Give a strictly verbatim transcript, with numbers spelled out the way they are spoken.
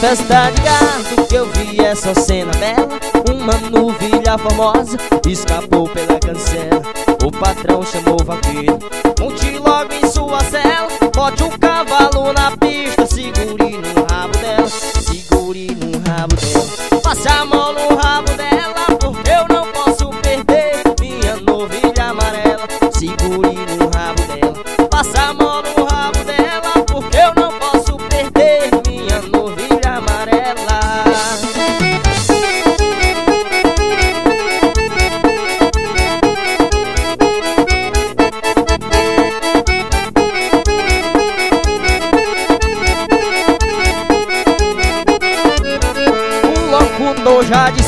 festa de gado que eu vi essa cena bela. Uma novilha formosa escapou pela cancela. O patrão chamou o vaqueiro, monte logo em sua cela. Bote o cavalo na pista, segure no rabo dela, segure no rabo dela. Passe a mão no rabo dela, porque eu não posso perder minha novilha amarela. Segure no rabo dela, passe a mão no rabo dela, porque eu não posso perder minha novilha amarela. O locutor já disse